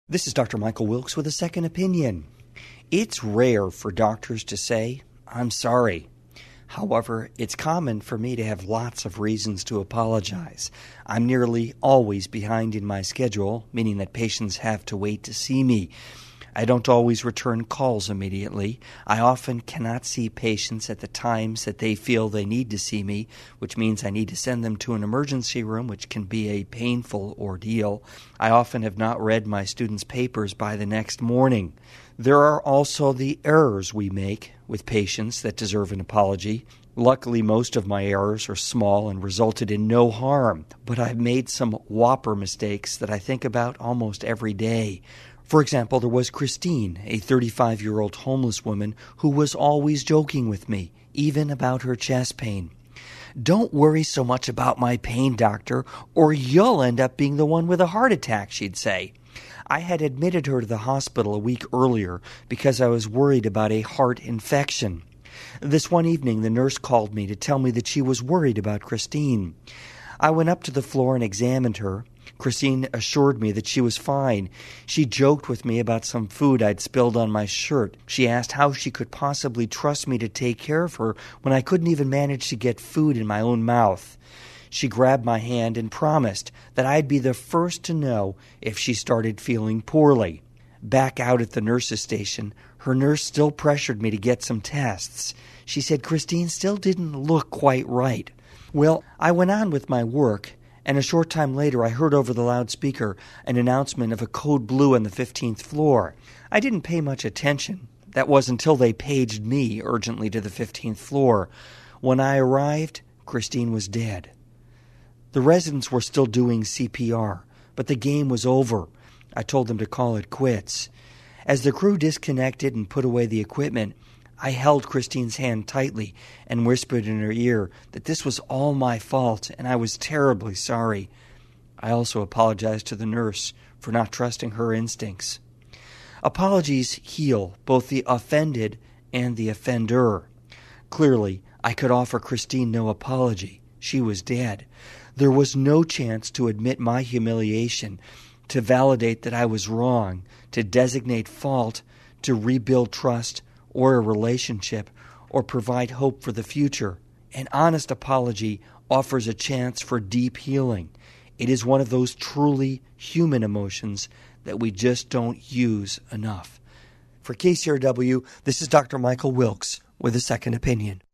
This is Dr. Michael Wilkes with a second opinion. It's rare for doctors to say, "I'm sorry." However, it's common for me to have lots of reasons to apologize. I'm nearly always behind in my schedule, meaning that patients have to wait to see me. I don't always return calls immediately. I often cannot see patients at the times that they feel they need to see me, which means I need to send them to an emergency room, which can be a painful ordeal. I often have not read my students' papers by the next morning. There are also the errors we make with patients that deserve an apology. Luckily, most of my errors are small and resulted in no harm, but I've made some whopper mistakes that I think about almost every day. For example, there was Christine, a 35-year-old homeless woman who was always joking with me, even about her chest pain. "Don't worry so much about my pain, doctor, or you'll end up being the one with a heart attack," she'd say. I had admitted her to the hospital a week earlier because I was worried about a heart infection. This one evening, the nurse called me to tell me that she was worried about Christine. I went up to the floor and examined her. Christine assured me that she was fine. She joked with me about some food I'd spilled on my shirt. She asked how she could possibly trust me to take care of her when I couldn't even manage to get food in my own mouth. She grabbed my hand and promised that I'd be the first to know if she started feeling poorly. Back out at the nurse's station, her nurse still pressured me to get some tests. She said Christine still didn't look quite right. Well, I went on with my work, and a short time later I heard over the loudspeaker an announcement of a code blue on the 15th floor. I didn't pay much attention. That was until they paged me urgently to the 15th floor. When I arrived, Christine was dead. The residents were still doing CPR, but the game was over. I told them to call it quits. As the crew disconnected and put away the equipment, I held Christine's hand tightly and whispered in her ear that this was all my fault and I was terribly sorry. I also apologized to the nurse for not trusting her instincts. Apologies heal both the offended and the offender. Clearly, I could offer Christine no apology. She was dead. There was no chance to admit my humiliation, to validate that I was wrong, to designate fault, to rebuild trust or a relationship, or provide hope for the future. An honest apology offers a chance for deep healing. It is one of those truly human emotions that we just don't use enough. For KCRW, this is Dr. Michael Wilkes with a second opinion.